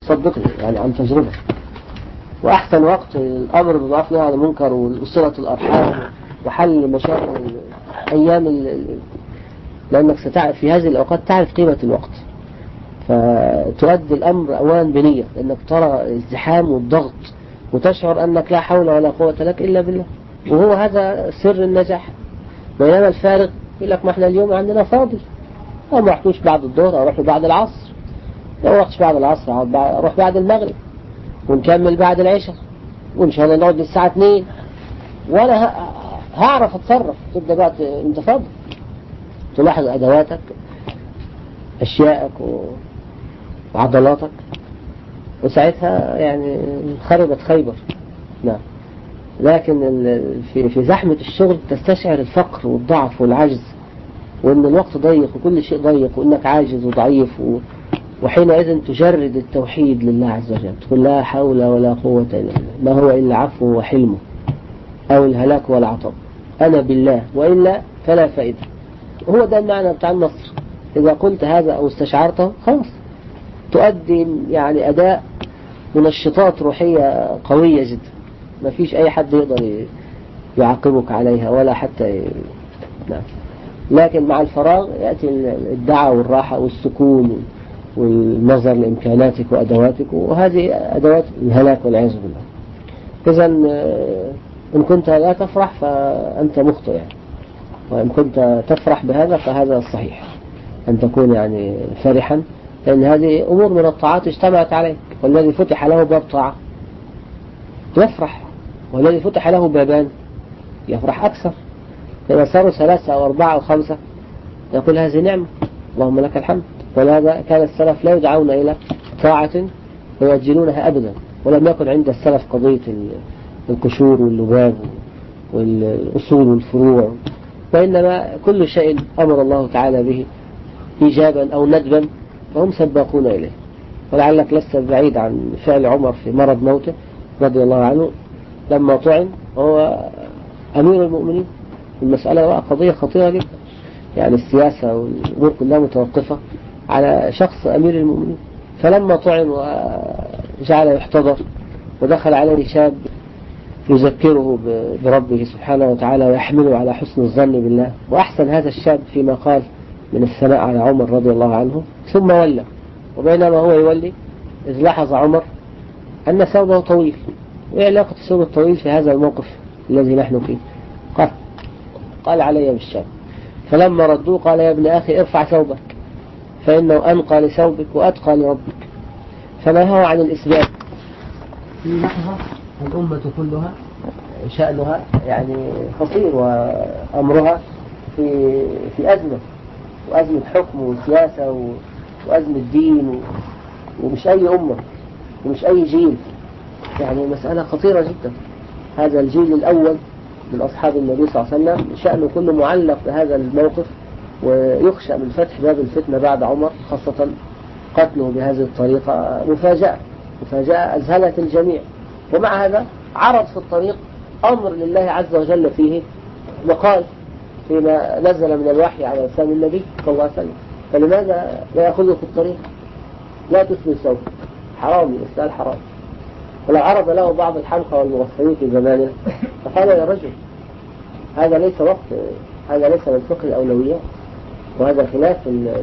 صدقني يعني عن تجربة. وأحسن وقت الأمر بالمعروف والنهي عن المنكر وصلة الأرحام وحل مشاكل أيام لأنك ستعرف في هذه الأوقات تعرف قيمة الوقت، فتؤدي الأمر أولا بنية، لأنك ترى الازدحام والضغط وتشعر أنك لا حول ولا قوة لك إلا بالله، وهو هذا سر النجاح. بينما الفارق يقول لك ما احنا اليوم عندنا فاضي، أو ما رحتوش بعد الظهر أو رحتوا بعد العصر، لو رحتش بعد العصر أروح بعد المغرب ونكمل بعد العشاء وإن شاء الله نقعد للساعة 2 وأنا هعرف أتصرف. تبدأ بقى أنت فاضي تلاحظ أدواتك أشيائك وعضلاتك، وساعتها يعني خربت خيبر. نعم. لكن في زحمة الشغل تستشعر الفقر والضعف والعجز، وأن الوقت ضيق وكل شيء ضيق وأنك عاجز وضعيف، وحينئذ تجرد التوحيد لله عز وجل، تقول لا حول ولا قوة إلا بالله، ما هو إلا عفو وحلمه أو الهلاك والعطب، أنا بالله وإلا فلا فائدة. هو ده المعنى بتاع النصر. إذا قلت هذا أو استشعرته خلاص تؤدي يعني أداء منشطات روحية قوية جدا، ما فيش أي حد يقدر يعاقبك عليها ولا حتى نعم. لكن مع الفراغ يأتي الدعوة والراحة والسكون والنظر لإمكاناتك وأدواتك، وهذه أدوات الهلاك والعياذ بالله. إذا إن كنت لا تفرح فأنت مخطئ يعني، وإن كنت تفرح بهذا فهذا الصحيح، أن تكون يعني فرحا، لأن هذه أمور من الطاعات اجتمعت عليك. والذي فتح له باب طاعة يفرح، والذي فتح له بابان يفرح أكثر. فإذا صاروا 3 أو 4 أو 5 يقول هذه نعمة اللهم لك الحمد. ولهذا كان السلف لا يدعون إلى طاعة ويؤجلونها أبدا، ولم يكن عند السلف قضية القشور واللباب والأصول والفروع، وإنما كل شيء أمر الله تعالى به إيجابا أو ندبا فهم سباقون إليه. ولعلك لست بعيد عن فعل عمر في مرض موته رضي الله عنه لما طعن وهو أمير المؤمنين. المسألة قضية خطيرة جدا، يعني السياسة والأمور كلها متوقفة على شخص أمير المؤمنين. فلما طعن وجعل يحتضر ودخل عليه شاب يذكره بربه سبحانه وتعالى ويحمله على حسن الظن بالله، وأحسن هذا الشاب فيما قال من الثناء على عمر رضي الله عنه، ثم ولى. وبينما هو يولي إذ لاحظ عمر أن ثوبه طويل، وإيه علاقة الثوب الطويل في هذا الموقف الذي نحن فيه؟ قال علي بالشاب. فلما ردوه قال يا ابن أخي ارفع ثوبك فإنه أنقى لثوبك وأتقى لربك. فنهوا عن الإسباب. في لحظة الأمة كلها شأنها يعني خطير، وأمرها في أزمة، وأزمة حكم وسياسة وأزمة دين، ومش أي أمة ومش أي جيل، يعني مسألة خطيرة جدا. هذا الجيل الأول من أصحاب النبي صلى الله عليه وسلم شأنه كله معلق بهذا الموقف، ويخشى من فتح باب الفتنة بعد عمر، خاصة قتله بهذه الطريقة مفاجأة أذهلت الجميع. ومع هذا عرض في الطريق أمر لله عز وجل فيه مقال فيما نزل من الوحي على لسان النبي صلى الله عليه وسلم، فلماذا لا يأخذه في الطريق؟ لا تثني سوء حرام، الإسلام حرام. ولو عرض له بعض الحمقى والمغفلين في زمانه فقال يا رجل هذا ليس وقت، هذا ليس من فقه الأولويات، وهذا خلاف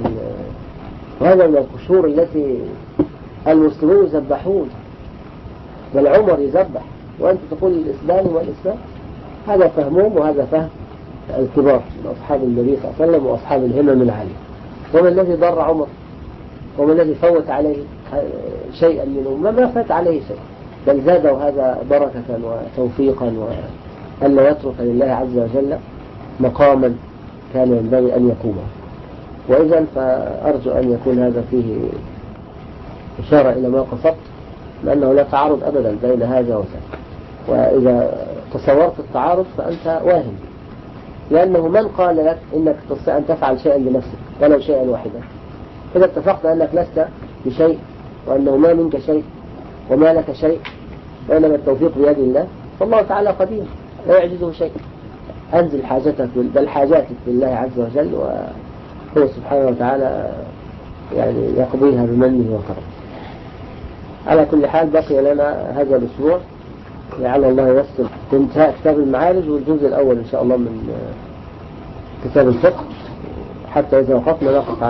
وهذا من القشور التي المسلمون يذبحون، بل عمر يذبح وأنت تقول الإسلام والإسلام. هذا فهمهم، وهذا فهم الكبار من أصحاب النبي صلى الله عليه وسلم وأصحاب الهمم العالية. وما الذي ضر عمر؟ وما الذي فوت عليه شيئا منه؟ ما فات عليه شيء، بل زاده هذا بركة وتوفيقا، وألا يترك لله عز وجل مقاما كان ينبغي أن يقومه. وإذا فأرجو أن يكون هذا فيه إشارة إلى ما قصدت، لأنه لا تعارض أبدا بين هذا وذاك. وإذا تصورت التعارض فأنت واهم، لأنه من قال لك إنك تستطيع أن تفعل شيئا لنفسك ولو شيئا واحدا؟ إذا اتفقت أنك لست بشيء، وأنه ما منك شيء وما لك شيء، وإنما التوفيق بيد الله، فالله تعالى قدير لا يعجزه شيء. أنزل حاجتك بل حاجاتك بالله عز وجل، وهو سبحانه وتعالى يعني يقضيها بمنه وكرمه. على كل حال بقي لنا هذا الأسبوع لعل الله ييسر انتهاء كتاب المعارج والجزء الأول إن شاء الله من كتاب الفقه، حتى إذا وقفنا نقف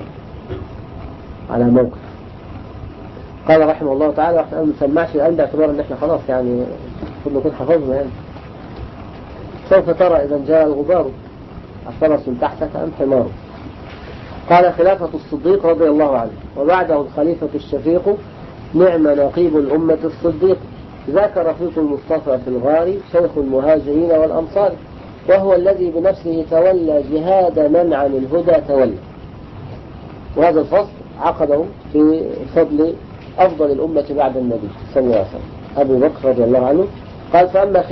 على موقف. قال رحمه الله تعالى: احنا ما نسمعش الآن باعتبار ان احنا خلاص يعني كنا نكون حفظنا يعني. سوف ترى إذا جاء الغبار الفرس تحتك أم حماره. قال: خلافة الصديق رضي الله عنه وبعده الخليفة الشفيق نعم نقيب الأمة الصديق، ذاك رفيق المصطفى في الغار شيخ المهاجرين والأنصار، وهو الذي بنفسه تولى جهاد من عن الهدى تولى. وهذا الفصل عقده في فضل أفضل الأمة بعد النبي صلى الله عليه وسلم أبو بكر رضي الله عنه. قال: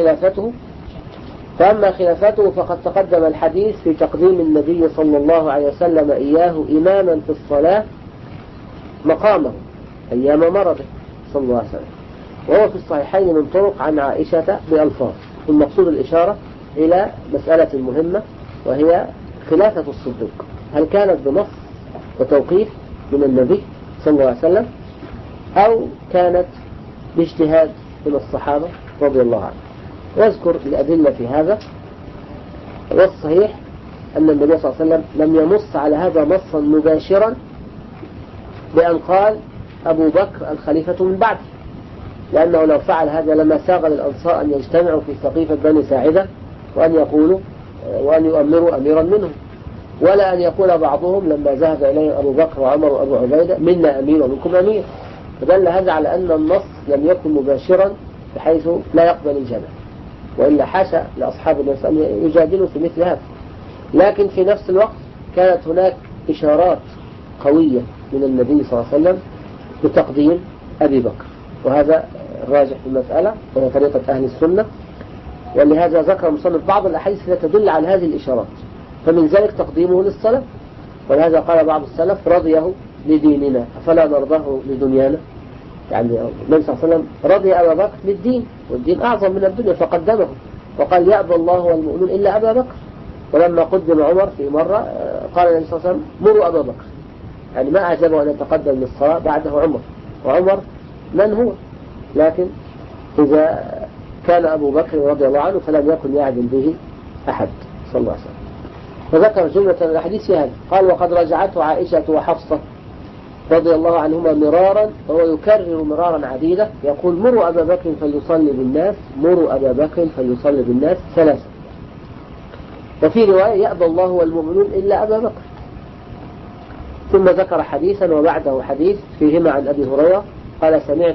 فأما خلافته فقد تقدم الحديث في تقديم النبي صلى الله عليه وسلم إياه إماما في الصلاة مقامه أيام مرضه صلى الله عليه وسلم، وهو في الصحيحين من طرق عن عائشة بألفاظ. المقصود الإشارة إلى مسألة مهمة، وهي خلافة الصديق هل كانت بنص وتوقيف من النبي صلى الله عليه وسلم أو كانت باجتهاد من الصحابة رضي الله عنهم. واذكر الأدلة في هذا. والصحيح أن النبي صلى الله عليه وسلم لم ينص على هذا نصا مباشرا بأن قال أبو بكر الخليفة من بعده، لأنه لو فعل هذا لما ساغ للأنصار أن يجتمعوا في سقيفة بني ساعدة وأن يقولوا وأن يؤمروا أميرا منهم، ولا أن يقول بعضهم لما ذهب إليه أبو بكر وعمر وأبو عبيدة منا أمير ومنكم أمير. فدل هذا على أن النص لم يكن مباشرا بحيث لا يقبل الجمع، وإلا حاشا لأصحاب الناس أن يجادلوا في مثل هذا. لكن في نفس الوقت كانت هناك إشارات قوية من النبي صلى الله عليه وسلم بتقديم أبي بكر، وهذا الراجح في المسألة وهي طريقة أهل السنة. ولهذا ذكر المصنف بعض الأحاديث التي تدل على هذه الإشارات، فمن ذلك تقديمه للصلاة. ولهذا قال بعض السلف: رضيه لديننا أفلا نرضاه لدنيانا. يعني النبي صلى الله عليه وسلم رضي أبا بكر للدين، والدين أعظم من الدنيا فقدمه، وقال: يأبى الله والمؤمنون إلا أبا بكر. ولما قدم عمر في مرة قال النبي صلى الله عليه وسلم: مروا أبا بكر. يعني ما أعجبه أن يتقدم للصلاة بعده عمر، وعمر من هو؟ لكن إذا كان أبو بكر رضي الله عنه فلم يكن يعدل به أحد صلى الله عليه وسلم. فذكر جملة الحديث في هذا. قال: وقد رجعته عائشة وحفصة رضي الله عنهما مرارا، وهو يكرر مرارا عديدة يقول: مروا أبا بكر فليصلي بالناس، مروا أبا بكر فليصلي بالناس ثلاثة. وفي رواية: يأبى الله والمؤمنون إلا أبا بكر. ثم ذكر حديثا وبعده حديث فيهما عن أبي هريرة قال: سمعت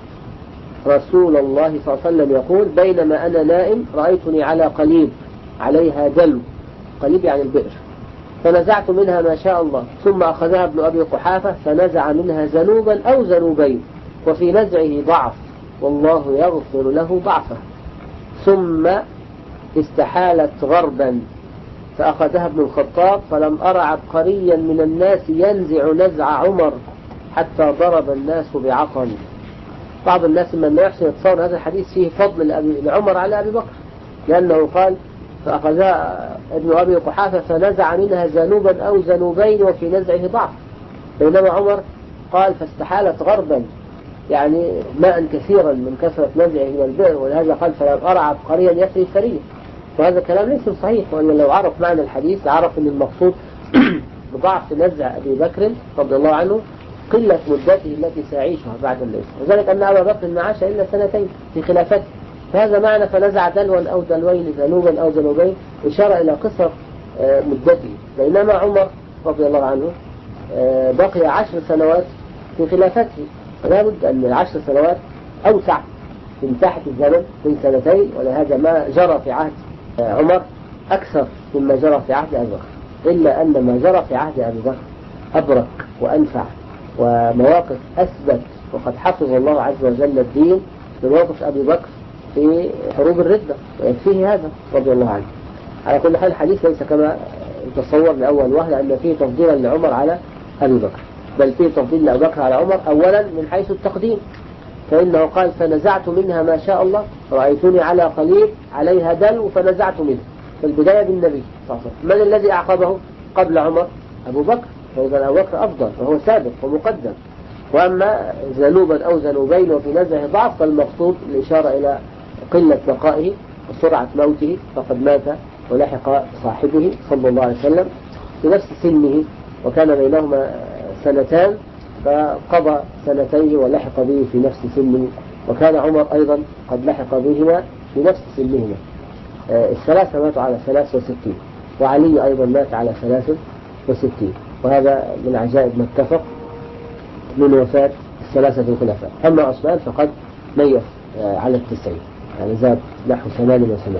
رسول الله صلى الله عليه وسلم يقول: بينما أنا نائم رأيتني على قليب عليها دلو، قليب يعني البئر، فنزعت منها ما شاء الله، ثم أخذها ابن أبي قحافة فنزع منها ذنوبا أو ذنوبين، وفي نزعه ضعف والله يغفر له ضعفه، ثم استحالت غربا فأخذها ابن الخطاب، فلم أرى عبقريا من الناس ينزع نزع عمر حتى ضرب الناس بعقل. بعض الناس من لا يحسن يتصور هذا الحديث فيه فضل لعمر على أبي بكر، لأنه قال: فأخذها ابن أبي قحافة فنزع منها ذنوبا أو ذنوبين وفي نزعه ضعف، بينما عمر قال: فاستحالت غربا، يعني ماء كثيرا من كثرة نزعه من البئر، ولهذا قال: فلم أرى عبقريا يفري فريه. وهذا كلام ليس صحيح، وأن لو عرف معنى الحديث عرف أن المقصود بضعف نزع أبي بكر رضي الله عنه قلة مدته التي سيعيشها بعد الليل، وذلك أن أبا بكر ما عاش إلا سنتين في خلافته، فهذا معنى فنزع دلوا أو دلوين ذنوبا أو ذنوبين إشارة إلى قصر مدته. بينما عمر رضي الله عنه بقي 10 سنوات في خلافته، فلا بد أن 10 سنوات أوسع في مساحة الزمن من سنتين، ولهذا ما جرى في عهد عمر أكثر مما جرى في عهد أبي بكر، إلا أن ما جرى في عهد أبي بكر أبرك وأنفع ومواقف أثبت، وقد حفظ الله عز وجل الدين بموقف أبي بكر في حروب الردة، ويكفيه هذا رضي الله عنه. على كل حال الحديث ليس كما تصور لأول وهلة أن فيه تفضيلا لعمر على أبي بكر، بل فيه تفضيل لأبي بكر على عمر أولا من حيث التقديم، فإنه قال: فنزعت منها ما شاء الله، رأيتني على قليل عليها دلو فنزعت منها، فالبداية بالنبي صلى الله عليه وسلم. من الذي أعقبه قبل عمر؟ أبو بكر، فإذا أبو بكر أفضل وهو سابق ومقدم. وأما ذنوبا أو ذنوبين وفي نزعه ضعف فالمقصود الإشارة إلى قلة بقائه وسرعة موته، فقد مات ولحق صاحبه صلى الله عليه وسلم في نفس سنه، وكان بينهما سنتان فقضى سنتين ولحق به في نفس سنه، وكان عمر أيضا قد لحق بهما في نفس سنهما. الثلاثة ماتوا على 63، وعلي أيضا مات على 63، وهذا من عجائب ما اتفق من وفاة الثلاثة الخلفاء. أما عثمان فقد ميت على 90، يعني زاد نحو 88.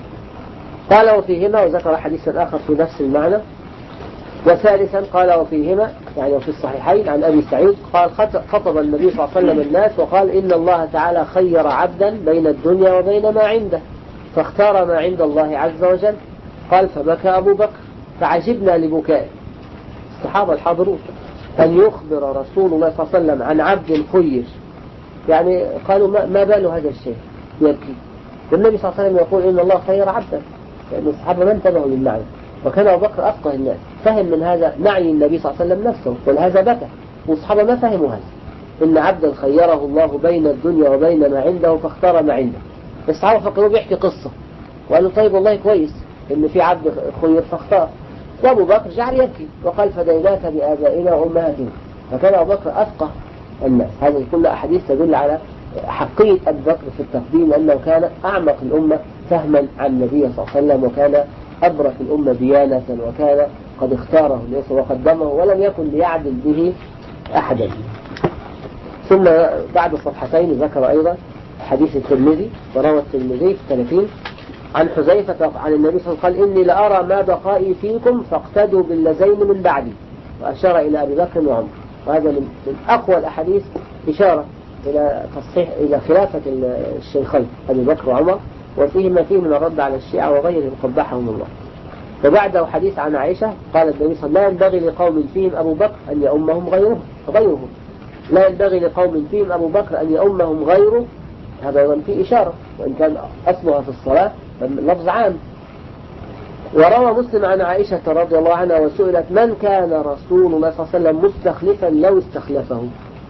قال وفيهما، وذكر حديثا آخر في نفس المعنى. وثالثا قال وفيهما يعني وفي الصحيحين عن أبي سعيد قال خطب النبي صلى الله عليه وسلم الناس وقال إن الله تعالى خير عبدا بين الدنيا وبين ما عنده فاختار ما عند الله عز وجل. قال فبكى أبو بكر فعجبنا لبكائه الصحابة الحاضرون أن يخبر رسول الله صلى الله عليه وسلم عن عبد خير، يعني قالوا ما بال هذا الشيء يبكي، والنبي صلى الله عليه وسلم يقول إن الله خير عبدا، لأن الصحابة ما انتبهوا للمعنى، وكان أبو بكر أفقه الناس فهم من هذا نعي النبي صلى الله عليه وسلم نفسه، ولهذا بكى، والصحابة ما فهموا هذا، إن عبدا خيره الله بين الدنيا وبين ما عنده فاختار ما عنده. الصحابة فكروا بيحكي قصة وقالوا طيب والله كويس إن في عبد خير فاختار، وأبو بكر جعل يبكي وقال فديناك بآبائنا وأمهاتنا، فكان أبو بكر أفقه الناس. هذه كل أحاديث تدل على حقية أبي بكر في التقديم، لأنه كان أعمق الأمة فهما عن النبي صلى الله عليه وسلم، وكان أبرك الأمة ديانة، وكان قد اختاره وقدمه ولم يكن ليعدل به أحدا. ثم بعد صفحتين ذكر أيضا حديث الترمذي، وروى الترمذي في 30 عن حذيفة عن النبي صلى الله عليه وسلم قال إني لأرى ما بقائي فيكم فاقتدوا باللذين من بعدي، وأشار إلى أبي بكر وعمر. وهذا من أقوى الأحاديث إشارة إلى تصحيح إلى خلافة الشيخين أبي بكر وعمر، وفيه ما فيه من الرد على الشيعة وغيرهم قبحهم الله. وبعده حديث عن عائشة قال النبي صلى الله عليه وسلم لا ينبغي لقوم فيهم أبو بكر أن يؤمهم غيرهم لا ينبغي لقوم فيهم أبو بكر أن يؤمهم غيره. هذا أيضا فيه إشارة، وإن كان أصلها في الصلاة لفظ عام. وروى مسلم عن عائشة رضي الله عنها وسئلت من كان رسول الله صلى الله عليه وسلم مستخلفا لو استخلفه.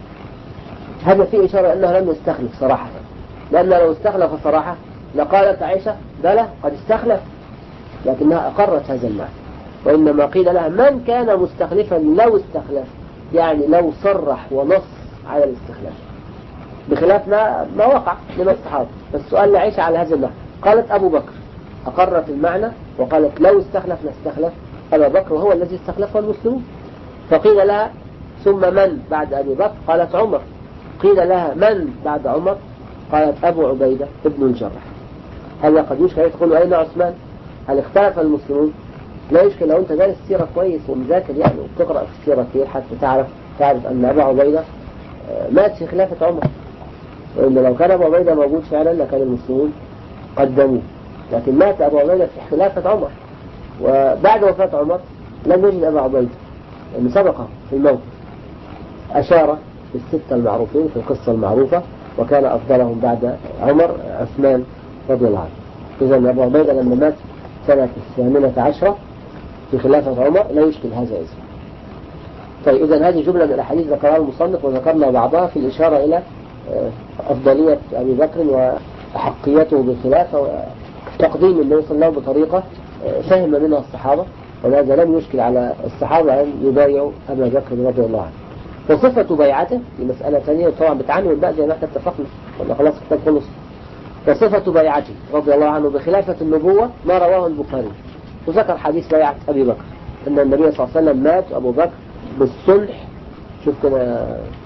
هذا فيه إشارة أنه لم يستخلف صراحة، لأن لو استخلف صراحة لقالت عائشة بلى قد استخلف، لكنها أقرت هذا المعنى. وإنما قيل لها من كان مستخلفا لو استخلف، يعني لو صرح ونص على الاستخلاف، بخلاف ما وقع من الصحابة. فالسؤال لعائشة على هذا المعنى، قالت أبو بكر أقرت المعنى وقالت لو استخلف لاستخلف أبا بكر وهو الذي استخلفه المسلمون. فقيل لها ثم من بعد أبي بكر؟ قالت عمر. قيل لها من بعد عمر؟ قالت أبو عبيدة ابن الجراح. هذا قد يشكل تقول أين عثمان؟ هل اختلف المسلمون؟ لا يشكل لو أنت دارس السيرة كويس ومذاكر يعني وتقرأ في السيرة كتير حتى تعرف أن أبو عبيدة مات في خلافة عمر، وإن لو كان أبو عبيدة موجود فعلا لكان المسلمون قدموه، لكن مات أبو عبيدة في خلافة عمر، وبعد وفاة عمر لم يجد أبو عبيدة لأنه سبقه في الموت. أشار بالستة المعروفين في القصة المعروفة، وكان أفضلهم بعد عمر عثمان رضي الله عنه. إذا أبو عبيدة لما مات سنة 18 في خلافة عمر لا يشكل هذا اسم. طيب إذا هذه جملة من الأحاديث ذكرها المصنف وذكرنا بعضها في الإشارة إلى أفضلية أبي بكر وأحقيته بالخلافة وتقديم النبي صلى الله عليه وسلم بطريقة فهم منها الصحابة، ولهذا لم يشكل على الصحابة أن يبايعوا أبا بكر رضي الله عنه. وصفة بيعته في مسألة ثانية طبعا بتعنون بقى زي ما احنا اتفقنا ولا خلاص الكتاب خلص. وصفة بيعته رضي الله عنه بخلافة النبوة ما رواه البخاري، وذكر حديث بيعة أبي بكر أن النبي صلى الله عليه وسلم مات أبو بكر بالصلح. شوف كده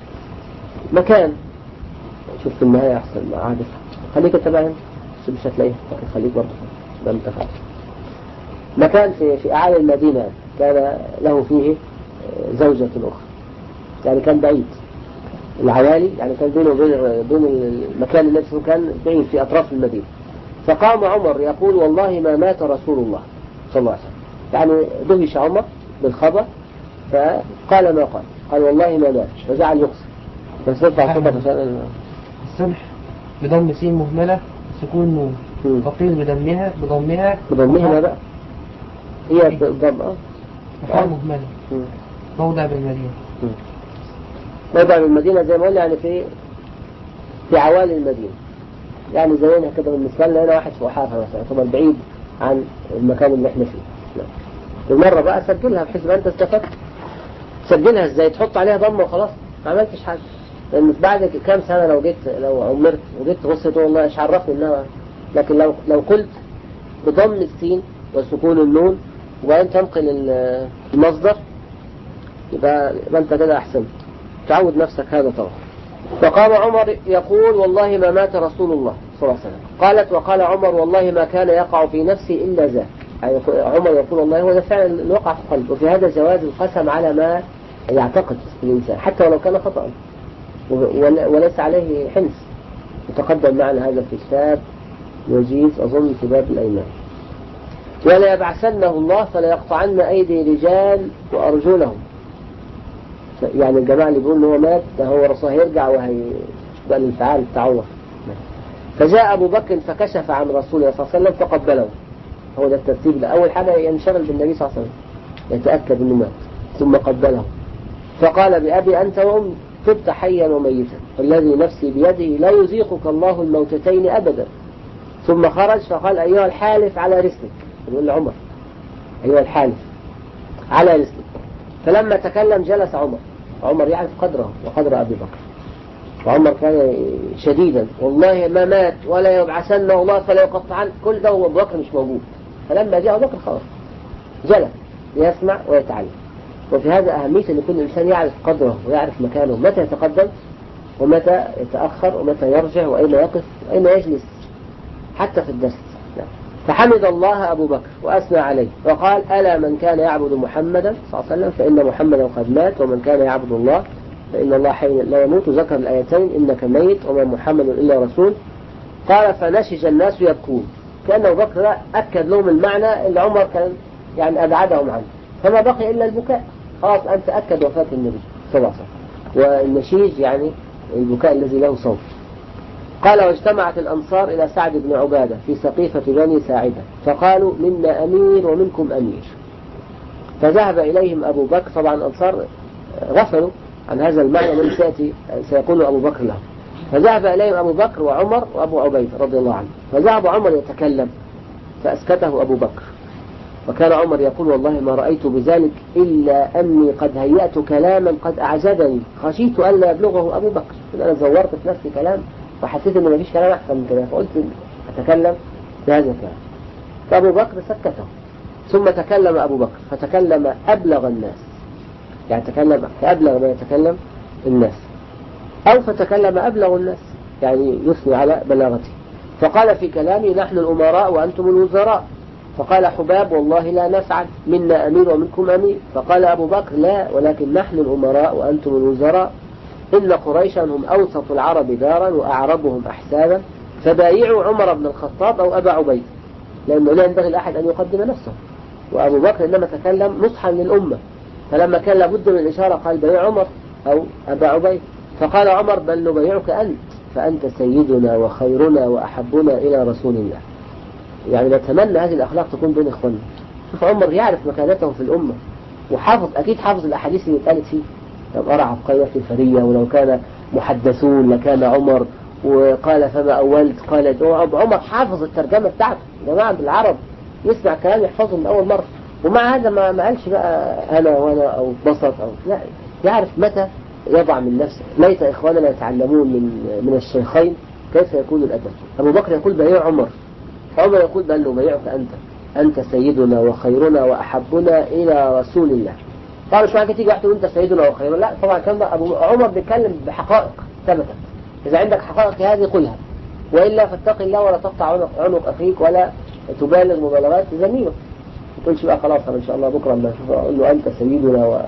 مكان، شوف في النهاية أحسن ما عادف خليك تبعهم مش هتلاقيه، لكن خليك برضه ما انتفع. مكان في أعالي المدينة كان له فيه زوجة أخرى، يعني كان بعيد العوالي، يعني كان بينه وبين المكان الذي كان بعيد في أطراف المدينة. فقام عمر يقول والله ما مات رسول الله صلى الله عليه وسلم، يعني دهش عمر بالخبر فقال ما قال والله ما مات، فجعل يقسم. الصلح بضم سين مهملة سكون نون، وقيل بضمها لا بقى هي بالضم مهملة موضع بالمدينة. موضع من المدينة زي ما قلنا يعني في عوالي المدينة، يعني زينا كده بالنسبة لنا هنا واحد في وحافة مثلا يعتبر بعيد عن المكان اللي احنا فيه. بالمرة بقى سجلها بحيث ما انت استفدت. تسجلها ازاي؟ تحط عليها ضمة وخلاص، ما عملتش حاجة. لان بعد كام سنة لو عمرت وجيت تبص تقول والله ايش عرفني انها. لكن لو قلت بضم السين وسكون النون وبعدين تنقل المصدر يبقى انت كده احسن. تعود نفسك هذا طبعا. فقام عمر يقول والله ما مات رسول الله صلى الله عليه وسلم. قالت وقال عمر والله ما كان يقع في نفسي إلا ذاك. يعني عمر يقول والله هو ده فعلا اللي وقع في القلب. وفي هذا جواز القسم على ما يعتقد الإنسان حتى ولو كان خطأ وليس عليه حنس. يتقدم معنا هذا في كتاب وجيز أظن في باب الأيمان. ولا يبعثنه الله فلا يقطعن أيدي رجال وأرجلهم. يعني الجماعة اللي بيقول هو مات ده هو رسول هيرجع بقى الانفعال التعور. فجاء أبو بكر فكشف عن رسول الله صلى الله عليه وسلم فقبله. هو ده الترتيب ده. أول حاجة ينشغل بالنبي صلى الله عليه وسلم يتأكد أنه مات ثم قبله فقال بأبي أنت وأمي تبت حيا وميتا والذي نفسي بيده لا يذيقك الله الموتتين أبدا. ثم خرج فقال أيها الحالف على رسلك. يقول لعمر أيها الحالف على رسلك. فلما تكلم جلس عمر يعرف قدره وقدر أبي بكر. وعمر كان شديدا والله ما مات ولا يبعثنه الله فلا يقطعن. كل ده وأبو بكر مش موجود. فلما جاء أبو بكر خلاص جلس ليسمع ويتعلم. وفي هذا أهمية أن كل إنسان يعرف قدره ويعرف مكانه متى يتقدم ومتى يتأخر ومتى يرجع وأين يقف وأين يجلس حتى في الدرس. فحمد الله أبو بكر وأثنى عليه وقال ألا من كان يعبد محمدا صلى الله عليه وسلم فإن محمدا قد مات ومن كان يعبد الله فإن الله حي لا يموت. ذكر الآيتين إنك ميت وما محمد إلا رسول. قال فنشج الناس يبكون. كأن أبو بكر أكد لهم المعنى اللي عمر كان يعني أبعدهم عنه. فما بقي إلا البكاء. خلاص أنت أكد وفاة النبي صلى الله عليه وسلم. والنشيج يعني البكاء الذي له صوت. قال واجتمعت الأنصار إلى سعد بن عبادة في سقيفة بني ساعدة فقالوا منا أمير ومنكم أمير. فذهب إليهم أبو بكر. طبعا الأنصار غفلوا عن هذا المعنى الذي سيقول أبو بكر له. فذهب إليهم أبو بكر وعمر وأبو عبيدة رضي الله عنه. فذهب عمر يتكلم فأسكته أبو بكر. وكان عمر يقول والله ما رأيت بذلك إلا أني قد هيأت كلاما قد أعجبني خشيت ألا يبلغه أبو بكر. أنا زورت في نفسي كلام وحسيت أن مفيش كلام أحسن من كده فقلت أتكلم بهذا الكلام. فأبو بكر سكته. ثم تكلم أبو بكر فتكلم أبلغ الناس. يعني تكلم فأبلغ ما يتكلم الناس أو فتكلم أبلغ الناس يعني يثني على بلاغته. فقال في كلامي نحن الأمراء وأنتم الوزراء. فقال حباب والله لا نفعل منا أمير ومنكم أمير. فقال أبو بكر لا ولكن نحن الأمراء وأنتم الوزراء. إن قريشا هم أوسط العرب دارا وأعربهم أحسابا فبايعوا عمر بن الخطاب أو أبا عبيد لأنه لا ينبغي الأحد أن يقدم نفسه. وأبو بكر إنما تكلم نصحا للأمة فلما كان لابد من الإشارة قال بايع عمر أو أبا عبيد. فقال عمر بل نبايعك أنت فأنت سيدنا وخيرنا وأحبنا إلى رسول الله. يعني نتمنى هذه الأخلاق تكون بين إخواننا. شوف عمر يعرف مكانته في الأمة وحافظ أكيد حافظ الأحاديث اللي اتقالت فيه. لو أرى عبقية في الفرية ولو كان محدثون لكان عمر وقال فما أولت قال عمر حافظ الترجمة بتاعته. جماعة بالعرب يسمع كلام يحفظه من أول مرة. ومع هذا ما قالش بقى أنا وأنا أو بسط أو لا يعرف متى يضع من نفسه. ليت إخواننا يتعلمون من الشيخين كيف يكون الأدب. أبو بكر يقول بايع عمر يقول بل نبايعك أنت سيدنا وخيرنا وأحبنا إلى رسول الله. طبعا مش معنى تيجي واحد تقول أنت سيدنا وخيرنا لا طبعا كان أبو عمر بيتكلم بحقائق ثبتت. إذا عندك حقائق هذه قلها وإلا فاتق الله ولا تقطع عنق أخيك ولا تبالغ مبالغات ذميمة. ما تقولش بقى خلاص إن شاء الله بكرة لما أشوف أقول له أنت سيدنا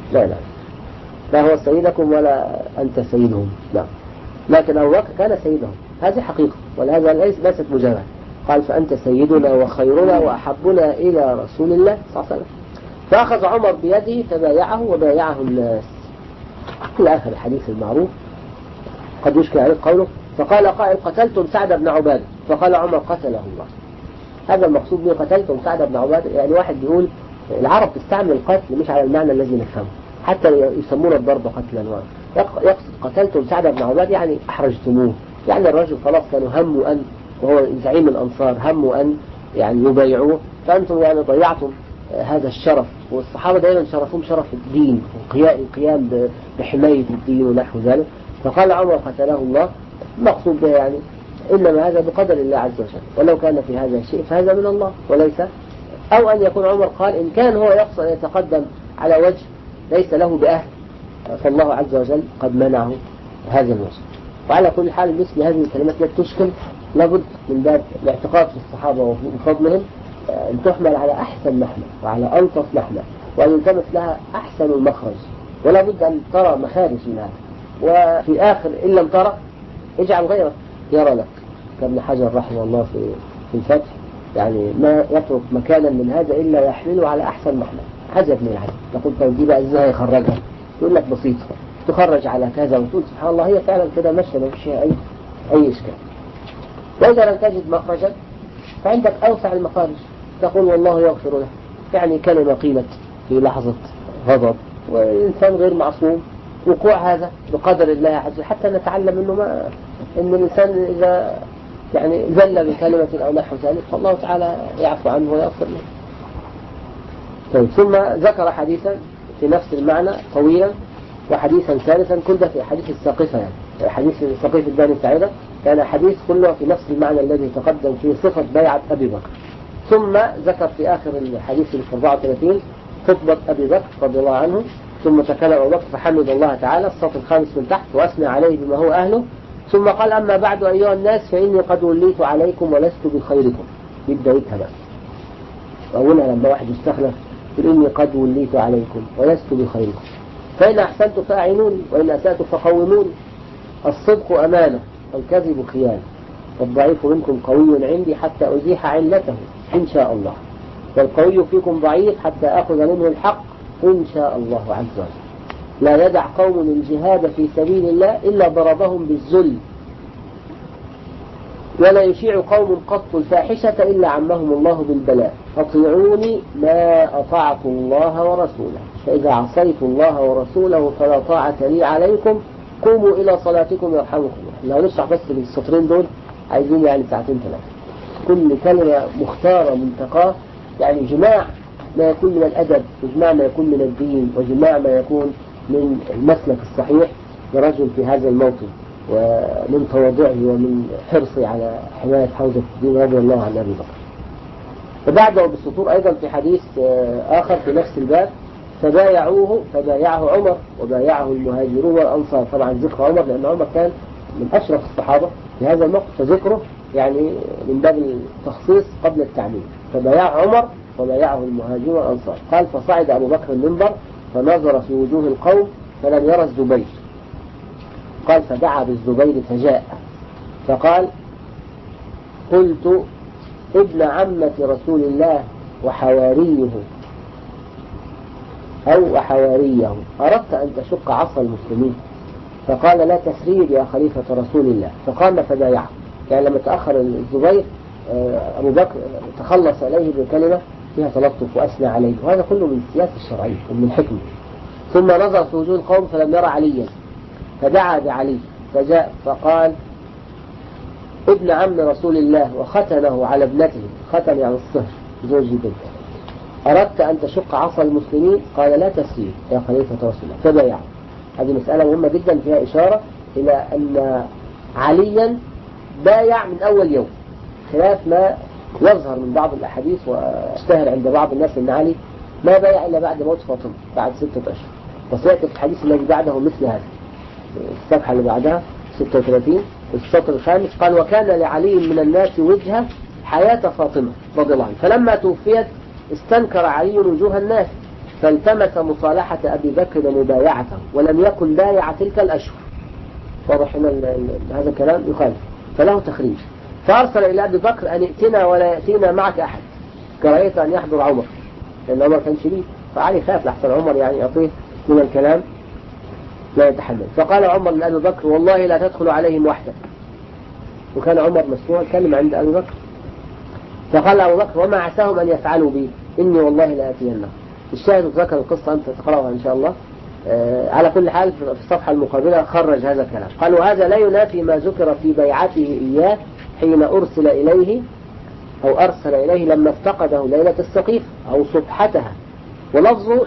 لا هو سيدكم ولا أنت سيدهم لا. لكن أبو بكر كان سيدهم هذه حقيقة ولهذا ليست مجرد. قال فأنت سيدنا وخيرنا وأحبنا إلى رسول الله صلى الله عليه وسلم. فأخذ عمر بيده فبايعه وبايعه الناس إلى آخر الحديث المعروف. قد يشكل عليه قوله فقال قائل قتلتم سعد بن عبادة فقال عمر قتله الله. هذا المقصود به قتلتم سعد بن عبادة. يعني واحد بيقول العرب تستعمل القتل مش على المعنى الذي نفهمه حتى يسمون الضرب قتلا يقصد قتلتم سعد بن عباد يعني أحرجتموه، يعني الرجل خلاص كانوا هموا أن، وهو زعيم الأنصار، هموا أن يعني يبايعوه، فأنتم يعني ضيعتم هذا الشرف. والصحابة دائما شرفهم شرف الدين والقيام بحماية الدين ونحو ذلك. فقال عمر قتله الله، مقصود به يعني إنما هذا بقدر الله عز وجل، ولو كان في هذا شيء فهذا من الله وليس. أو أن يكون عمر قال إن كان هو يقصد أن يتقدم على وجه ليس له بأهل فالله عز وجل قد منعه هذا الوجه. وعلى كل حال مثل هذه الكلمات لا تشكل، لابد من باب الاعتقاد في الصحابة وفضلهم أن تحمل على أحسن محمل وعلى ألطف محمل، وأن يلتمس لها أحسن المخرج، ولا بد أن ترى مخارج من هذا. وفي آخر إن لم ترى اجعل غيرك يرى لك، كابن حجر رحمه الله في الفتح، يعني ما يترك مكانا من هذا إلا يحمله على أحسن محمل. عجب من العجب، تقول طيب دي بقى إزاي يخرجها؟ يقول لك بسيطة، تخرج على كذا وتقول سبحان الله هي فعلا كده ماشية ما فيها أي إشكال. وإذا لم تجد مخرجا فعندك أوسع المخارج، تقول والله يغفر له، يعني كلمة قيلت في لحظة غضب والإنسان غير معصوم، وقوع هذا بقدر الله عز وجل، حتى نتعلم إنه ما إن الإنسان إذا يعني زل بكلمة أو نحو ذلك فالله تعالى يعفو عنه ويغفر له. طيب ثم ذكر حديثا في نفس المعنى طويلا، وحديثا ثالثا، كل ده في حديث الساقفة، يعني حديث سقيف بني ساعدة كان حديث كله في نفس المعنى الذي تقدم فيه صفة بيعة أبي بكر. ثم ذكر في آخر الحديث 34 خطبة أبي بكر رضي الله عنه، ثم تكلم أبو بكر فحمد الله تعالى الصف الخامس من تحت وأثنى عليه بما هو أهله، ثم قال أما بعد أيها الناس فإني قد وليت عليكم ولست بخيركم. يبدأ يتهبأ وأولها لما واحد يستخلف يقول إني قد وليت عليكم ولست بخيركم، فإن أحسنت فأعينوني وإن أسأت فقوموني، الصدق أمانة والكذب خيانة، والضعيف منكم قوي عندي حتى أزيح علته إن شاء الله، والقوي فيكم ضعيف حتى أخذ منه الحق إن شاء الله عز وجل. لا يدع قوم الجهاد في سبيل الله إلا ضربهم بالذل، ولا يشيع قوم قط الفاحشة إلا عمهم الله بالبلاء، أطيعوني ما أطعت الله ورسوله، فإذا عصيت الله ورسوله فلا طاعة لي عليكم، قوموا إلى صلاتكم يرحمكم الله. لو نشرح بس السطرين دول عايزين يعني ساعتين ثلاثة، كل كلمة مختارة منتقاه، يعني جماع ما يكون من الأدب وجماع ما يكون من الدين وجماع ما يكون من المسلك الصحيح لرجل في هذا الموطن، ومن تواضعه ومن حرصه على حماية حوزة الدين رضي الله عن أبي بكر. فبعده بالسطور أيضا في حديث آخر في نفس الباب فبايعه عمر وبايعه المهاجرون والأنصار. طبعا ذكر عمر لأن عمر كان من أشرف الصحابة في هذا الموقف، فذكره يعني من باب التخصيص قبل التعميم. فبايعه عمر وبايعه المهاجرون والأنصار. قال فصعد أبو بكر المنبر فنظر في وجوه القوم فلم يرى الزبير، قال فدعا بالزبير فجاء فقال قلت ابن عمة رسول الله وحواريه أو وحواريه أردت أن تشق عصا المسلمين؟ فقال لا تسريب يا خليفة رسول الله، فقام فبايعه. يعني لما تأخر الزبير أبو بكر تخلص إليه بكلمة فيها تلطف وأثنى عليه، وهذا كله من السياسة الشرعية ومن الحكمة. ثم نظر في وجوه القوم فلم يرى عليا فدعا بعلي فجاء فقال ابن عم رسول الله وختنه على ابنته، ختن يعني الصهر زوج بنت، أردت أن تشق عصا المسلمين؟ قال لا تسريب يا خليفة رسول الله، فبايعه. هذه مسألة مهمة جدا فيها إشارة إلى أن عليا بايع من أول يوم، خلاف ما يظهر من بعض الأحاديث واشتهر عند بعض الناس أن علي ما بايع إلا بعد موت فاطمة بعد 6 أشهر. وسيأتي في الحديث الذي بعده مثل هذا، الصفحة اللي بعدها 36 السطر الخامس، قال وكان لعلي من الناس وجهة حياة فاطمة رضي الله عنها، فلما توفيت استنكر علي وجوه الناس فالتمس مصالحة أبي بكر ومبايعته ولم يكن بايع تلك الأشهر. واضح هذا الكلام يخالف، فله تخريج. فأرسل إلى أبي بكر أن ائتنا ولا يأتينا معك أحد، كراهية أن يحضر عمر لأن عمر كان شديد، فعلي خاف لحسن عمر يعني يعطيه من الكلام لا يتحمل. فقال عمر لأبي بكر والله لا تدخل عليهم وحدك، وكان عمر مسموع الكلمة عند أبي بكر. فقال أبو بكر وما عساهم أن يفعلوا بي إني والله لا أتينهم. الشاهد ذكر القصة أنت تقرأها إن شاء الله. على كل حال في الصفحة المقابلة خرج هذا الكلام، قال وهذا لا ينافي ما ذكر في بيعته إياه حين أرسل إليه أو أرسل إليه لما افتقده ليلة السقيف أو صبحتها، ولفظه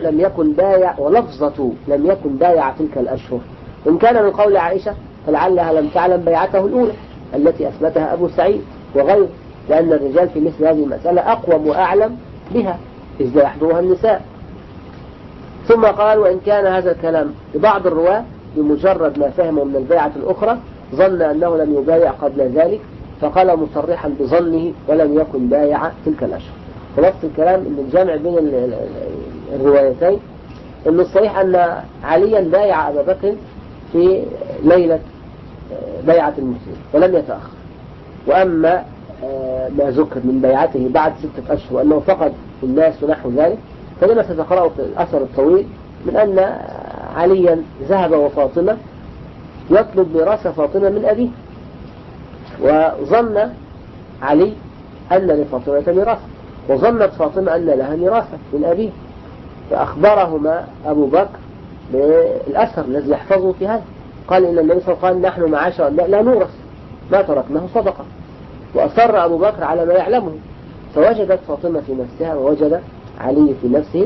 لم يكن بايع تلك الأشهر، إن كان من قول عائشة فلعلها لم تعلم بيعته الأولى التي أثبتها أبو سعيد وغيره، لأن الرجال في مثل هذه المسألة أقوم وأعلم بها إذ لا يحضرها النساء. ثم قال وإن كان هذا الكلام لبعض الرواة بمجرد ما فهموا من البيعة الأخرى ظن أنه لم يبايع قبل ذلك، فقال مصرحا بظنه ولم يكن بايع تلك الأشهر. خلاصة الكلام أن الجامع بين الروايتين أن الصحيح أن عليا بايع أبا بكر في ليلة بيعة المسلمين ولم يتأخر، وأما ما ذكر من بيعته بعد 6 أشهر وأنه فقد الناس ونحو ذلك فلما ستقرأوا في الأثر الطويل من أن عليا ذهب وفاطمة يطلب ميراث فاطمة من أبيه، وظن علي أن لفاطمة ميراثا وظنت فاطمة أن لها ميراثا من أبيه، فأخبرهما أبو بكر بالأثر الذي يحفظه في هذا، قال إن النبي صلى الله عليه وسلم قال نحن معاشر لا نورث ما تركناه صدقة، وأصر أبو بكر على ما يعلمه، فوجدت فاطمة في نفسها ووجد علي في نفسه،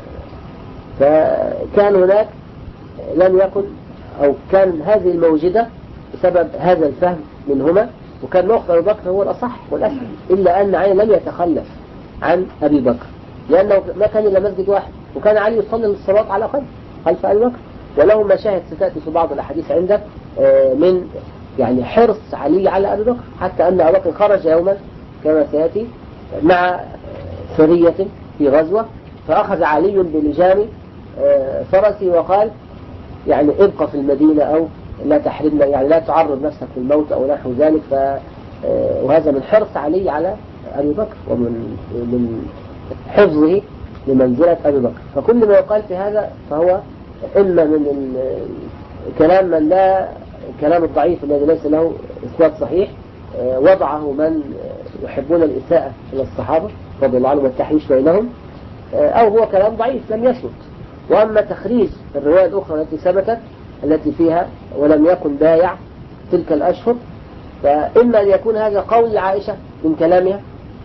فكان هناك لم يكن أو كان هذه الموجدة بسبب هذا الفهم منهما، وكان موقف أبي بكر هو الأصح والأسهل، إلا أن علي لم يتخلف عن أبي بكر لأنه ما كان إلا مسجد واحد، وكان علي يصلي الصلاة على الأقل خلف أبي بكر، وله مشاهد ستأتي في بعض الأحاديث عندك من يعني حرص علي على أبي بكر، حتى أن أبي بكر خرج يوما كما سيأتي مع سرية في غزوة، فأخذ علي بلجام فرسي وقال يعني ابقى في المدينة أو لا تحرمنا، يعني لا تعرض نفسك للموت أو نحو ذلك، وهذا من حرص علي على أبي بكر ومن حفظه لمنزلة أبي بكر. فكل ما يقال في هذا فهو إما من كلام من لا كلام الضعيف الذي ليس له إسناد صحيح وضعه من يحبون الإساءة إلى الصحابة رضي الله عنهم والتحريش بينهم، أو هو كلام ضعيف لم يثبت. وأما تخريج الرواية الأخرى التي ثبتت التي فيها ولم يكن بايع تلك الأشهر، فإما أن يكون هذا قول عائشة من كلامها،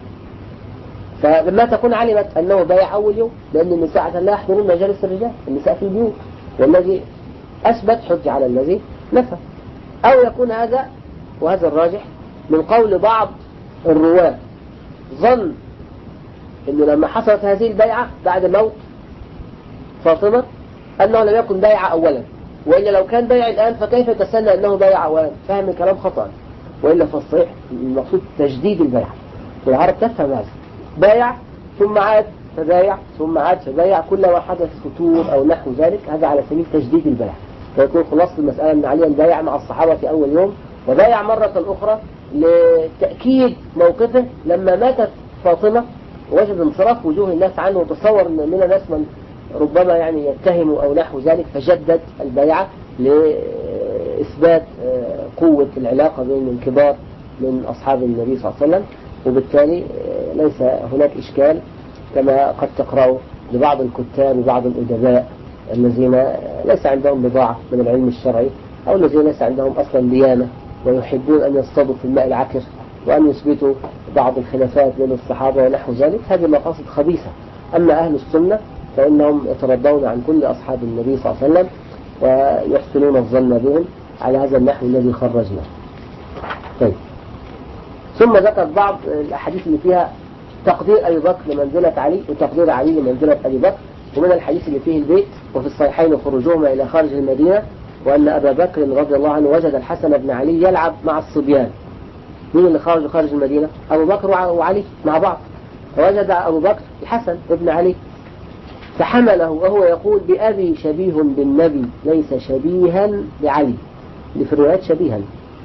فلما تكون علمت أنه بايع أول يوم، لأن النساء لا يحضرون مجالس الرجال، النساء في البيوت، والذي أثبت حج على الذي نفى، أو يكون هذا وهذا الراجح من قول بعض الرواة ظن أنه لما حصلت هذه البيعة بعد موت فاطمة أنه لم يكن بايع أولا، وإلا لو كان بايع الآن فكيف تسنى أنه بايع أولا؟ فهم الكلام خطأ، وإلا فالصحيح المقصود تجديد البيع، والعرب تفهم هذا، بايع ثم عاد فبايع ثم عاد فبايع كلما حدث فتور أو نحو ذلك، هذا على سبيل تجديد البيع، فيكون خلاصة المسألة أن عليا بايع مع الصحابة في أول يوم، وبايع مرة أخرى لتأكيد موقفه لما ماتت فاطمة وجد انصراف وجوه الناس عنه، وتصور أن من الناس من ربما يعني يتهم أو نحو ذلك، فجدد البيعة لإثبات قوة العلاقة بين الكبار من أصحاب النبي صلى الله عليه وسلم، وبالتالي ليس هناك إشكال كما قد تقرأوا لبعض الكتاب وبعض الأدباء الذين ليس عندهم بضاعة من العلم الشرعي، أو الذين ليس عندهم أصلا ديانة ويحبون أن يصطادوا في الماء العكر وأن يثبتوا بعض الخلافات بين الصحابة ونحو ذلك، هذه مقاصد خبيثة. أما أهل السنة فإنهم يترضون عن كل أصحاب النبي صلى الله عليه وسلم ويحسنون الظن بهم على هذا النحو الذي خرجناه. طيب. ثم ذكر بعض الأحاديث اللي فيها تقدير أبي بكر لمنزلة علي وتقدير علي لمنزلة أبي بكر، ومن الحديث اللي فيه البيت وفي الصحيحين خروجهما إلى خارج المدينة، وأن أبا بكر رضي الله عنه وجد الحسن بن علي يلعب مع الصبيان. مين اللي خارج المدينة؟ أبو بكر وعلي مع بعض، فوجد أبو بكر الحسن بن علي فحمله وهو يقول بأبي شبيه بالنبي ليس شبيها بعلي، اللي في الروايات شبيها،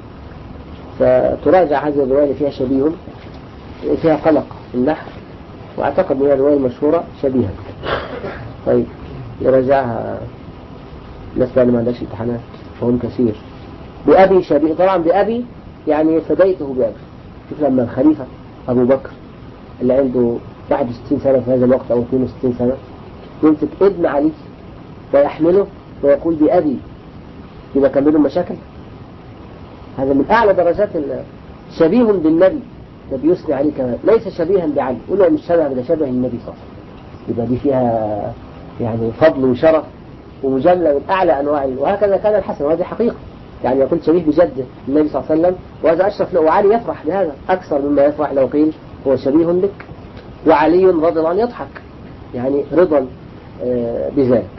فتراجع هذه الرواية اللي فيها شبيه فيها قلق في النحو، واعتقد من الرواية المشهورة شبيها. طيب يرجعها الناس اللي ما عندهاش امتحانات وهم كثير. بأبي شبيه، طبعا بأبي يعني فديته بأبي. شوف لما الخليفة أبو بكر اللي عنده 61 سنة في هذا الوقت أو 62 سنة يمسك ابن علي ويحمله ويقول بأبي، يبقى كان بينهم مشاكل. هذا من أعلى درجات شبيه بالنبي، ده بيثني عليه كمان، ليس شبيها بعلي، يقول له مش شبه، ده شبه النبي صلى الله عليه وسلم. يبقى دي فيها يعني فضل وشرف ومجاملة من أعلى أنواع، وهكذا كان الحسن، وهذه حقيقة. يعني يكون شبيه بجده النبي صلى الله عليه وسلم، وهذا أشرف له، وعلي يفرح بهذا أكثر مما يفرح لو قيل هو شبيه بك. وعلي رضي الله عنه يضحك، يعني رضا بذلك.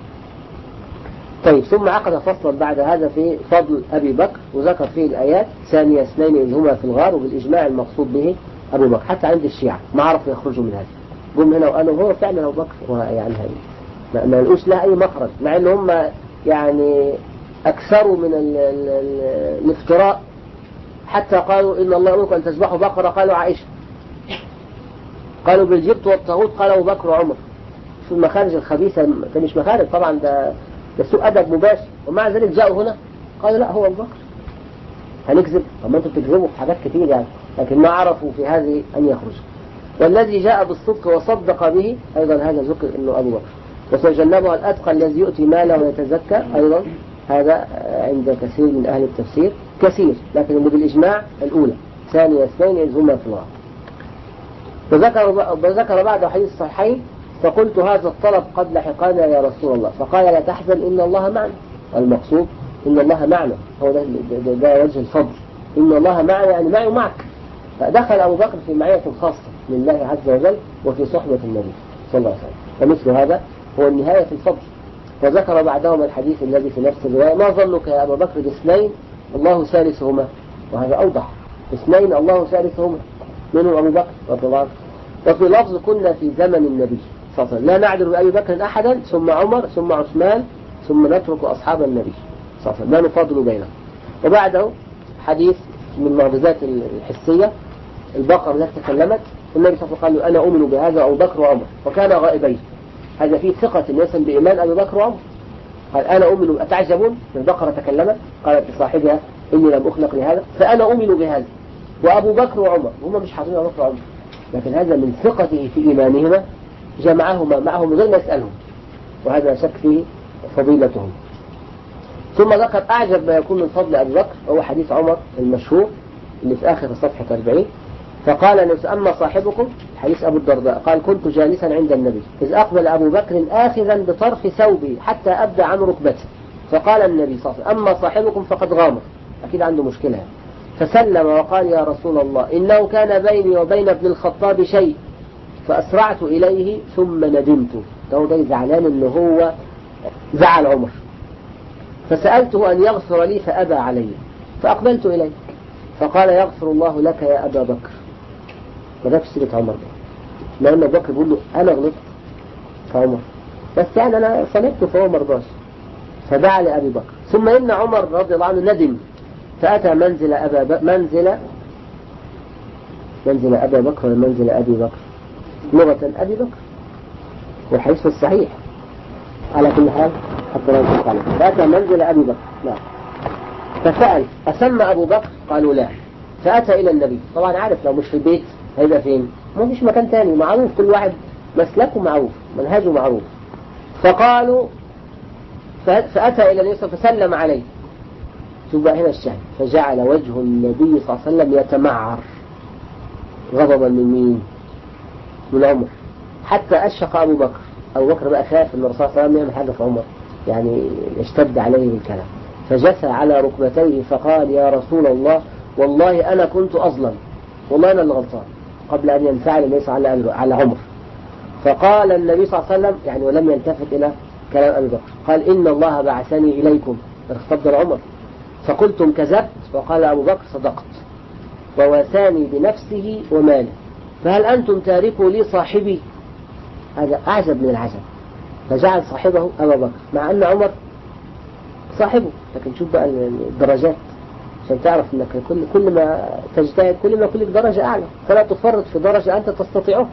طيب، ثم عقد فصلا بعد هذا في فضل أبي بكر، وذكر فيه الآيات: ثاني اثنين إذ هما في الغار، وبالإجماع المقصود به أبو بكر. حتى عند الشيعة ما عرفوا يخرجوا من هذا، قم هنا وقالوا هو فعلا أبو بكر، يعني هذه ما لقوش لها أي مخرج، مع أن هم يعني أكثروا من الافتراء، حتى قالوا إن الله يأمركم أن تذبحوا بقرة، قالوا عائشة. قالوا بالجبت والطاغوت، قالوا أبو بكر وعمر. في المخارج الخبيثة، ده مش مخارج طبعا، ده سوء أدب مباشر، ومع ذلك جاءوا هنا قالوا لا هو أبو بكر. هنكذب؟ طب ما أنتم بتكذبوا في حاجات كتير يعني، لكن ما عرفوا في هذه أن يخرجوا. والذي جاء بالصدق وصدق به أيضا هذا ذكر إنه أبو بكر. وسيجنبها الأتقى الذي يؤتي ماله ويتزكى، أيضا هذا عند كثير من أهل التفسير، كثير، لكن بالإجماع الأولى ثاني اثنين إذ هما في الغار. وذكر بعد حديث الصحيحين: فقلت هذا الطلب قد لحقنا يا رسول الله، فقال لا تحزن إن الله معنا. المقصود إن الله معنا، هو ده وجه الفضل، إن الله معنا يعني معي ومعك. فدخل أبو بكر في معية خاصة لله عز وجل وفي صحبة النبي صلى الله عليه وسلم، ومثل هذا هو النهاية في الفضل. وذكر بعدهم الحديث الذي في نفس الرواية: ما ظنك يا أبا بكر باثنين الله ثالثهما. وهذا أوضح، اثنين الله ثالثهما، منهم أبو بكر رضي الله عنه. وفي لفظ: كنا في زمن النبي صلى الله عليه وسلم لا نعدل بأبي بكر أحدا، ثم عمر، ثم عثمان، ثم نترك أصحاب النبي صلى الله عليه وسلم، لا نفضل بينهم. وبعده حديث من المعجزات الحسية: البقرة التي تكلمت، النبي صلى الله عليه وسلم قال له: أنا أؤمن بهذا أبو بكر وعمر، وكان غائبين. هذا فيه ثقة يسن بإيمان أبي بكر وعمر. قال: أنا أؤمن، أتعجبون؟ البقرة تكلمت، قالت لصاحبها: إني لم أخلق لهذا، فأنا أؤمن بهذا. وأبو بكر وعمر، هم مش حاضرين أبو بكر وعمر، لكن هذا من ثقته في إيمانهما جمعهما معهم من غير ما يسألهم، وهذا شك فيه فضيلتهم. ثم ذكر أعجب ما يكون من فضل أبي بكر، وهو حديث عمر المشهور اللي في آخر صفحة 40. فقال: أما صاحبكم، حديث أبو الدرداء، قال: كنت جالسا عند النبي إذ أقبل أبو بكر آخذا بطرف ثوبي حتى أبدى عن ركبته، فقال النبي صلى الله عليه وسلم: أما صاحبكم فقد غامر، أكيد عنده مشكلة. فسلم وقال: يا رسول الله، إنه كان بيني وبين ابن الخطاب شيء، فأسرعت إليه ثم ندمت. ده زعلان إنه هو زعل عمر، فسألته أن يغفر لي فأبى علي، فأقبلت إليه فقال: يغفر الله لك يا أبا بكر. وده في سيرة عمر، لأن أبو بكر بيقول له: أنا غلطت فعمر، بس يعني أنا صلبت فهو مرضاش، فدعا لأبي بكر. ثم إن عمر رضي الله عنه ندم، فأتى منزل أبا بكر ومنزل أبي بكر، لغة أبي بكر، والحديث الصحيح على كل حال حتى لا يشك عليه. فأتى منزل أبي بكر، نعم، فسأل: أسمى أبو بكر؟ قالوا لا. فأتى إلى النبي، طبعا عارف لو مش في البيت هيبقى فين؟ ما فيش مكان تاني، معروف، كل واحد مسلكه معروف، منهجه معروف. فقالوا فأتى إلى النبي فسلم عليه. شوف بقى هنا الشاهد: فجعل وجه النبي صلى الله عليه وسلم يتمعر غضبا من مين؟ من عمر، حتى أشفق أبو بكر. أبو بكر بقى خاف أن الرسول صلى الله عليه وسلم يعمل حاجة في عمر، يعني اشتد عليه بالكلام، فجثى على ركبتيه فقال: يا رسول الله، والله أنا كنت أظلم، والله أنا اللي غلطان، قبل أن ينفعل الناس على عمر. فقال النبي صلى الله عليه وسلم، يعني ولم يلتفت إلى كلام أبي بكر، قال: إن الله بعثني إليكم، اخطب عمر، فقلتم كذبت، وقال أبو بكر: صدقت، وواساني بنفسه وماله، فهل أنتم تاركوا لي صاحبي؟ هذا أعجب من العجب. فجعل صاحبه أبا بكر، مع أن عمر صاحبه. لكن شوف بقى الدرجات، عشان تعرف أنك كل ما تجتهد كل ما كلك درجة أعلى، فلا تفرط في درجة أنت تستطيعه.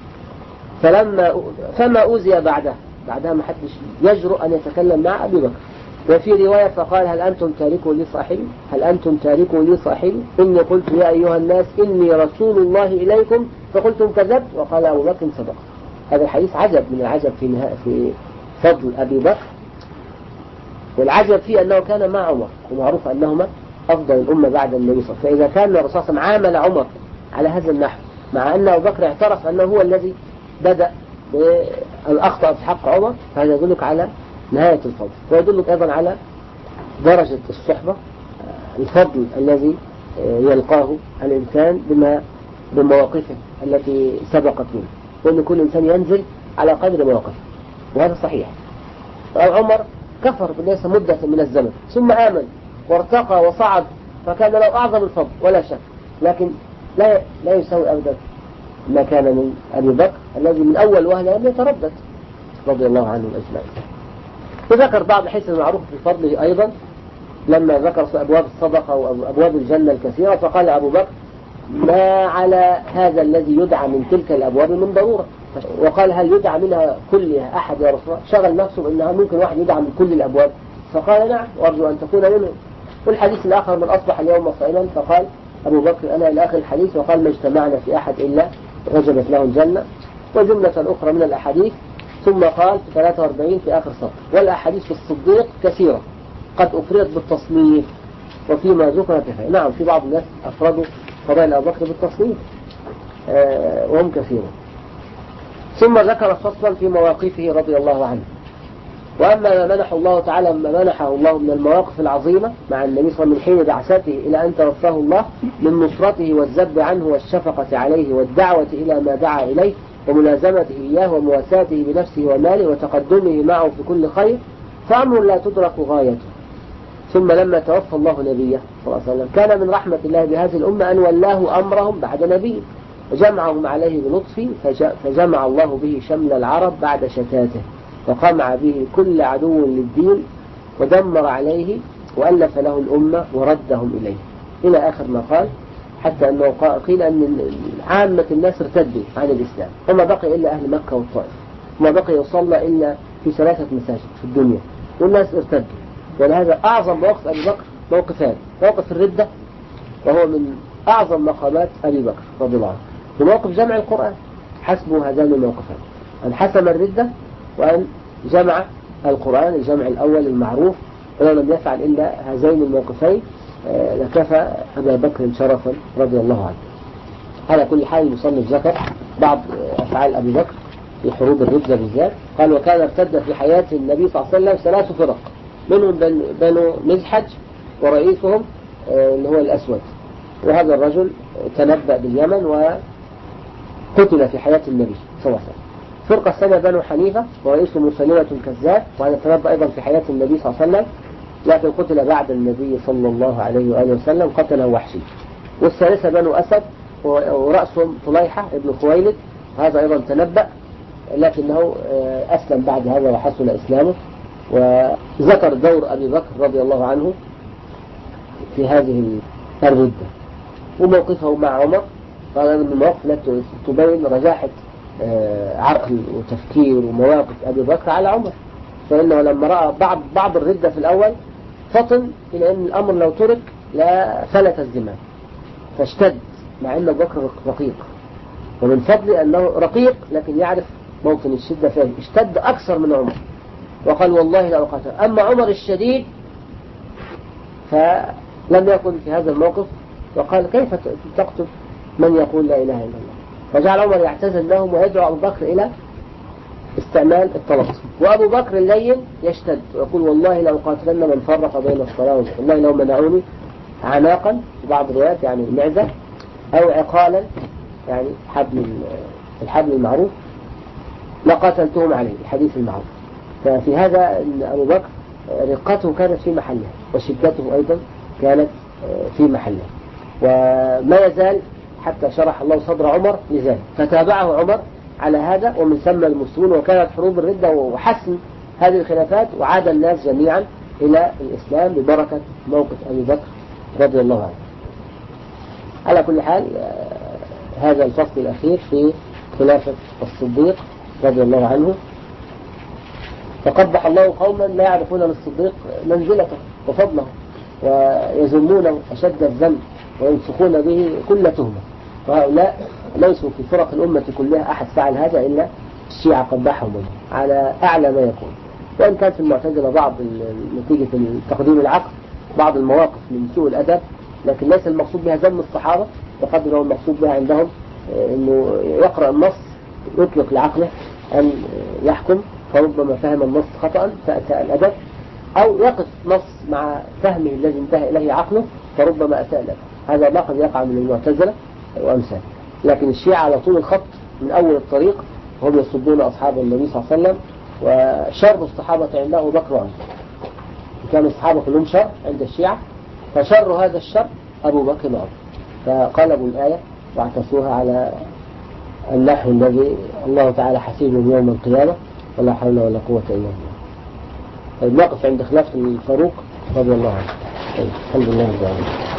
فما أوذي بعدها ما حدش يجرؤ أن يتكلم مع أبي بكر. وفي رواية: فقال: هل أنتم تاركوا لي صاحبي؟ هل أنتم تاركوا لي صاحبي؟ إني قلت يا أيها الناس إني رسول الله إليكم، فقلتم كذبت، وقال أبو بكر: صدقت. هذا الحديث عجب من العجب في فضل أبي بكر والعجب فيه أنه كان مع عمر، ومعروف أنهما أفضل الأمة بعد النبي صلى الله عليه وسلم. فإذا كان الرسول صلى الله عليه وسلم عامل عمر على هذا النحو، مع أن أبو بكر اعترف أنه هو الذي بدأ بالأخطأ في حق عمر، فهذا يدلك على نهاية الفضل، ويدلك أيضا على درجة الصحبة، الفضل الذي يلقاه الإنسان بمواقفه التي سبقت منه، وأن كل إنسان ينزل على قدر مواقفه، وهذا صحيح. عمر كفر بالله مدة من الزمن ثم آمن وارتقى وصعد، فكان له أعظم الفضل ولا شك، لكن لا يساوي أبدا ما كان من أبي بكر الذي من أول وهلة لم يتردد رضي الله عنهم أجمعين. وذكر بعض حيث المعروف في فضله أيضا لما ذكر أبواب الصدقة وأبواب الجنة الكثيرة، فقال أبو بكر: ما على هذا الذي يدعى من تلك الأبواب من ضرورة. وقال: هل يدعى منها كلها أحد يا رسول الله؟ شغل نفسه بأنها ممكن واحد يدعى من كل الأبواب، فقال: نعم، وأرجو أن تكون منهم. والحديث الآخر: من أصبح اليوم صائما، فقال أبو بكر: أنا إلى آخر الحديث، وقال: ما اجتمعنا في أحد إلا وجبت له الجنة، وجملة أخرى من الأحاديث. ثم قال في 43 في آخر سطر: والأحاديث في الصديق كثيرة قد أفردت بالتصنيف وفيما ذكر كفاية. نعم، في بعض الناس أفردوا فضائل أبو بكر بالتصنيف وهم كثيرون. ثم ذكر فصلا في مواقفه رضي الله عنه. وأما ما منحه الله تعالى، ما منحه الله من المواقف العظيمة مع النبي صلى الله عليه وسلم من حين بعثته إلى أن توفاه الله، من نصرته والذب عنه والشفقة عليه والدعوة إلى ما دعا إليه وملازمته إياه ومواساته بنفسه وماله وتقدمه معه في كل خير، فأمر لا تدرك غايته. ثم لما توفى الله نبيه صلى الله عليه وسلم، كان من رحمة الله بهذه الأمة أن ولاه أمرهم بعد نبيه وجمعهم عليه بلطفه، فجمع الله به شمل العرب بعد شتاته، وقمع به كل عدو للدين ودمر عليه وألف له الأمة وردهم إليه، إلى آخر ما قال. حتى أنه قيل أن عامة الناس ارتدوا عن الإسلام، وما بقي إلا أهل مكة والطائف، وما بقي يصلى إلا في 3 مساجد في الدنيا، والناس ارتدوا. ولهذا أعظم موقف أبي بكر موقفان: موقف الردة، وهو من أعظم مقامات أبي بكر رضي الله عنه، وموقف جمع القرآن. حسبوا هذان الموقفان: أن حسم الردة، وأن جمع القرآن الجمع الأول المعروف. ولو لم يفعل إلا هذين الموقفين لكفى أبا بكر شرفا رضي الله عنه. على كل حال المصنف ذكر بعض أفعال أبي بكر في حروب الردة بالذات. قال: وكان ارتد في حياة النبي صلى الله عليه وسلم 3 فرق، منهم بنو مزحج، ورئيسهم اللي هو الأسود، وهذا الرجل تنبأ باليمن وقتل في حياة النبي صلى الله عليه وسلم. الفرقة الثانية بنو حنيفة، ورئيسه مسلمة الكذاب، وهذا تنبأ أيضا في حياة النبي صلى الله عليه وسلم، لكن قتل بعد النبي صلى الله عليه وآله وسلم، قتله وحشي. والثالثة بنو أسد، ورأسهم طليحة ابن خويلد، هذا أيضا تنبأ، لكنه أسلم بعد هذا وحسن إسلامه. وذكر دور أبي بكر رضي الله عنه في هذه الردة وموقفه مع عمر. قال من المواقف التي تبين رجاحة عقل وتفكير ومواقف أبي بكر على عمر، فإنه لما رأى بعض الردة في الأول فطن إلى أن الأمر لو ترك لا فلت الزمان، فاشتد، مع أن أبو بكر رقيق، ومن فضل أنه رقيق لكن يعرف موطن الشدة فيه، اشتد أكثر من عمر وقال: والله لا أقاتل. أما عمر الشديد فلم يكن في هذا الموقف، وقال: كيف تقتل من يقول لا إله إلا الله؟ فجعل عمر يعتزل لهم ويدعو أبو بكر إلى استعمال التلطف، وأبو بكر اللين يشتد ويقول: والله لا أقاتلن من فرق بين الصلاة والصلاة، والله لو منعوني عناقا في بعض الروايات يعني المعزة، أو عقالا يعني الحبل المعروف، لقاتلتهم عليه، الحديث المعروف. ففي هذا أن أبو بكر رقته كانت في محله، وشدته أيضا كانت في محله، وما يزال حتى شرح الله صدر عمر لذلك، فتابعه عمر على هذا، ومن ثم المسلمون. وكانت حروب الردة وحسم هذه الخلافات، وعاد الناس جميعا إلى الإسلام ببركة موقف أبي بكر رضي الله عنه. على كل حال هذا الفصل الأخير في خلافة الصديق رضي الله عنه. فقبح الله قوما لا يعرفون للصديق منزلته وفضله، ويذمونه أشد الذم وينسخون به كل تهمة، وهؤلاء ليسوا في فرق الأمة كلها أحد فعل هذا إلا الشيعة، قبحهم على أعلى ما يكون. وإن كان في المعتزلة بعض نتيجة تقديم العقل بعض المواقف من سوء الأدب، لكن ليس المقصود بها ذم الصحابة بقدر هو المقصود بها عندهم أنه يقرأ النص يطلق لعقله أن يحكم، فربما فهم النص خطأ فأساء الأدب، أو يقف نص مع فهمه الذي انتهى إليه عقله فربما أساء الأدب. هذا ما قد يقع من المعتزلة وأمثال. لكن الشيعة على طول الخط من أول الطريق هم يصدون أصحاب النبي صلى الله عليه وسلم، وشر الصحابة عنده أبو بكر وعمر. كان الصحابة كلهم شر عند الشيعة، فشر هذا الشر أبو بكر وعمر، فقلبوا الآية واعكسوها على النحو الذي الله تعالى حسيبهم يوم القيامة ولا حول ولا قوة إلا بالله. نقف عند خلافة الفاروق رضي الله عنه. الحمد لله رب العالمين.